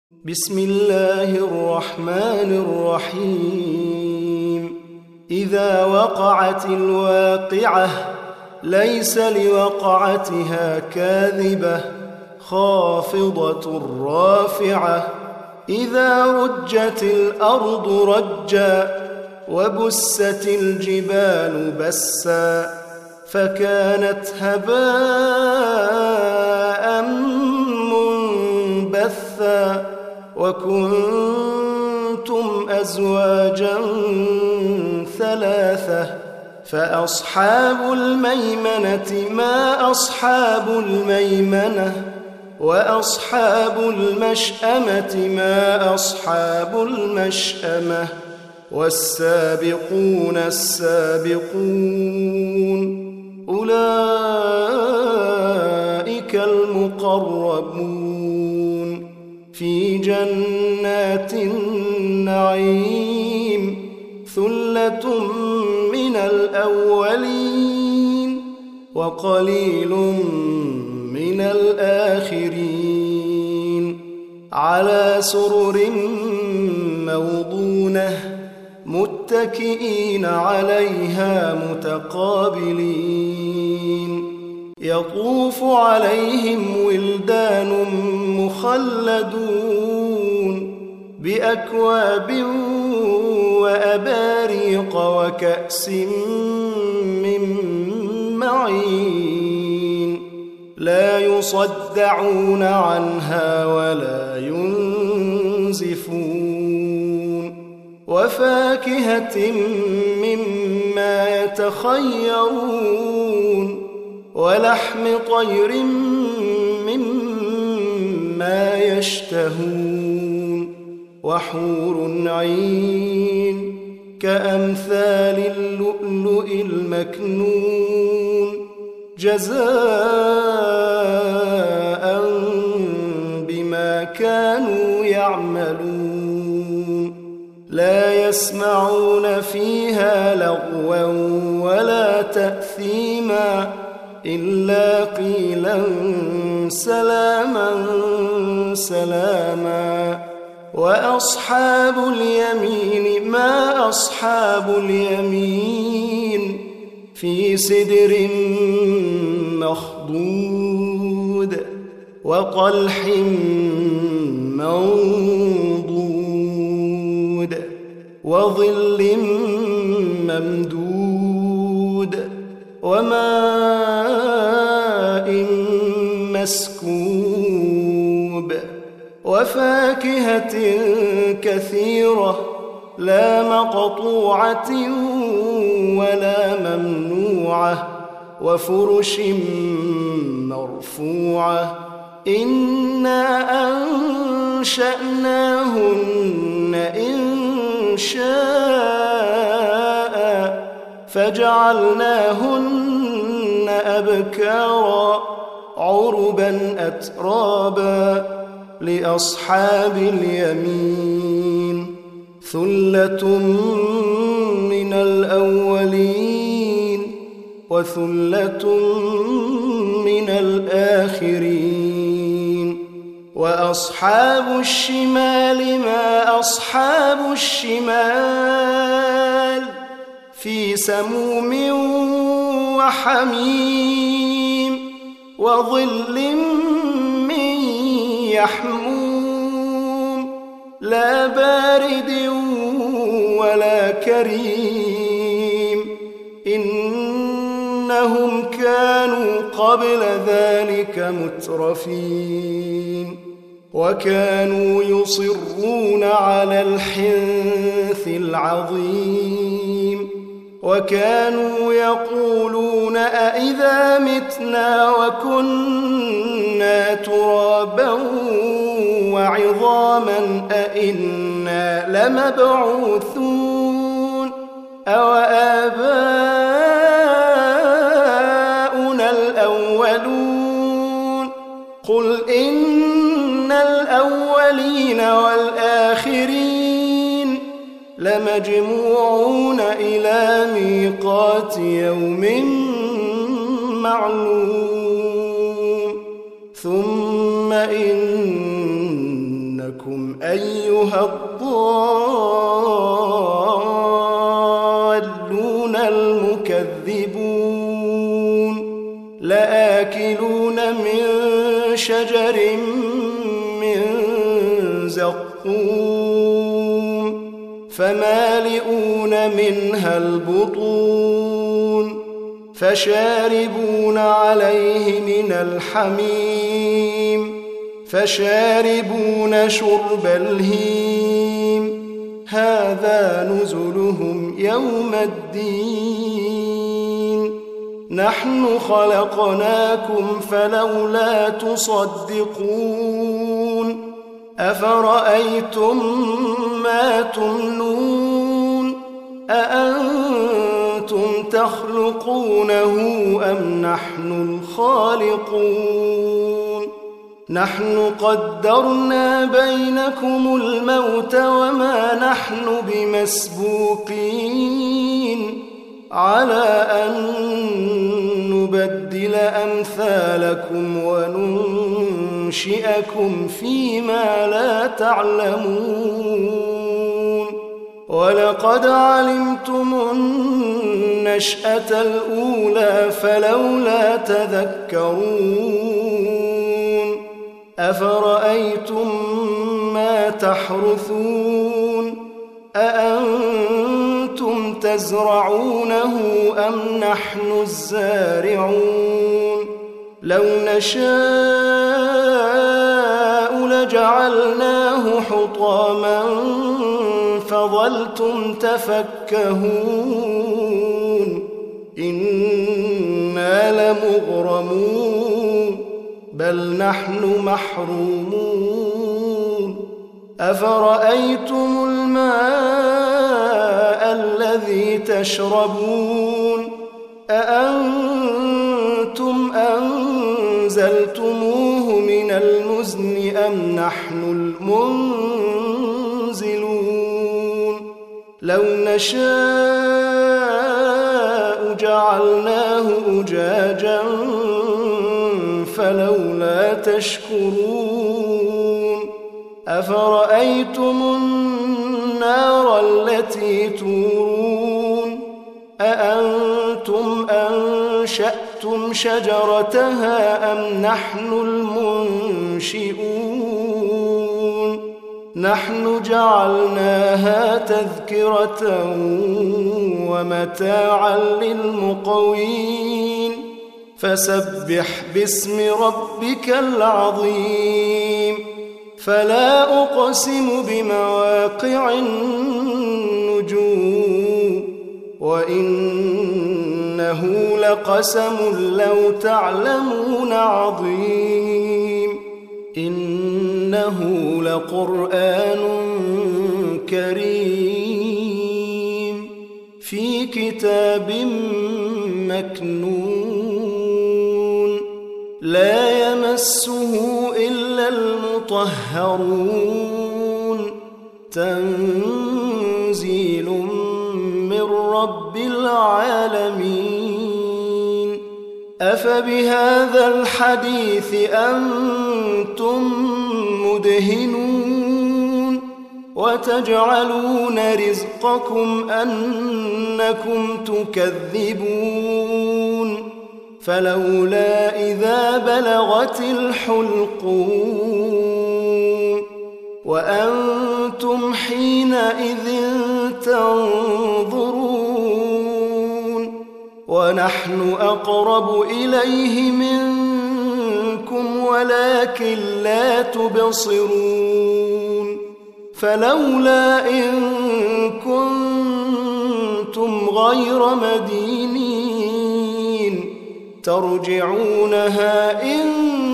بسم الله الرحمن الرحيم إذا وقعت الواقعة ليس لوقعتها كاذبة خافضة رافعة إذا رجت الأرض رجا وبست الجبال بسا فكانت هباء منبثا وكنتم أزواجا ثلاثة فأصحاب الميمنة ما أصحاب الميمنة وأصحاب المشأمة ما أصحاب المشأمة والسابقون السابقون أولئك المقربون في جنات النعيم ثلة من الأولين وقليل من الآخرين على سرر موضونة متكئين عليها متقابلين يطوف عليهم ولدان مخلدون بأكواب وأباريق وكأس من معين لا يصدعون عنها ولا ينزفون وفاكهة مما يتخيرون ولحم طير مما يشتهون وحور عين كأمثال اللؤلؤ المكنون جزاء بما كانوا يعملون لا يسمعون فيها لغوا ولا تأثيما إلا قيلا سلاما سلاما وأصحاب اليمين ما أصحاب اليمين في سدر مخضود وطلح منضود وظل ممدود وماء مسكوب وفاكهة كثيرة لا مقطوعة ولا ممنوعة وفرش مرفوعة إنا أنشأناهن إنشاء فجعلناهن أبكارا عربا أترابا لأصحاب اليمين ثلة من الأولين وثلة من الآخرين وأصحاب الشمال ما أصحاب الشمال في سموم وحميم وظل من يحموم لا بارد ولا كريم إنهم كانوا قبل ذلك مترفين وكانوا يصرون على الحنث العظيم وكانوا يقولون أئذا متنا وكنا ترابا وعظاما أئنا لمبعوثون أو آباؤنا الأولون قل إن الأولين والآخرين لمجموعون إلى ميقات يوم معلوم ثم إن عنكم أيها الضالون المكذبون لآكلون من شجر من زقوم فمالئون منها البطون فشاربون عليه من الحميم فشاربون شرب الهيم هذا نزلهم يوم الدين نحن خلقناكم فلولا تصدقون أفرأيتم ما تمنون أأنتم تخلقونه أم نحن الخالقون نحن قدرنا بينكم الموت وما نحن بمسبوقين على أن نبدل أمثالكم وننشئكم فيما لا تعلمون ولقد علمتم النشأة الأولى فلولا تذكرون أفرأيتم ما تحرثون أأنتم تزرعونه أم نحن الزارعون لو نشاء لجعلناه حطاما فظلتم تفكهون إنا لمغرمون بل نحن محرومون أفرأيتم الماء الذي تشربون أأنتم أنزلتموه من المزن أم نحن المنزلون لو نشاء جعلناه أجاجا فلولا تشكرون أفرأيتم النار التي تورون أأنتم أنشأتم شجرتها أم نحن المنشئون نحن جعلناها تذكرة ومتاعا للمقوين فسبح باسم ربك العظيم فلا أقسم بمواقع النجوم وإنه لقسم لو تعلمون عظيم إنه لقرآن كريم في كتاب مكنون لا يمسه إلا المطهرون تنزيل من رب العالمين أفبهذا الحديث أنتم مدهنون وتجعلون رزقكم أنكم تكذبون فلولا إذا بلغت الحلقوم وأنتم حينئذ تنظرون ونحن أقرب إليه منكم ولكن لا تبصرون فلولا إن كنتم غير مدينين ترجعونها إن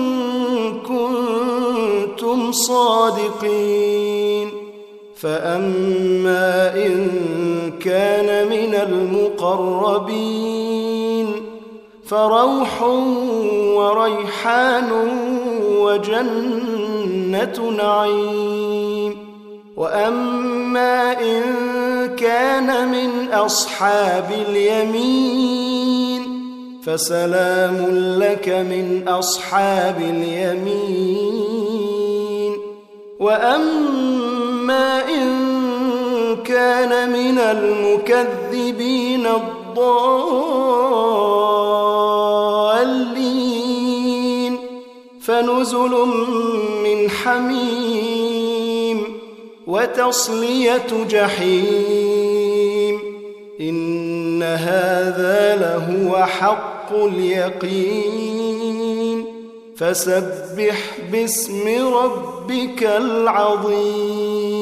كنتم صادقين فأما إن كان من المقربين فروح وريحان وجنة نعيم وأما إن كان من أصحاب اليمين فسلام لك من أصحاب اليمين وأما إن كان من المكذبين الضالين فنزل من حميم وتصلية جحيم إن هذا لهو حق اليقين فسبح باسم ربك العظيم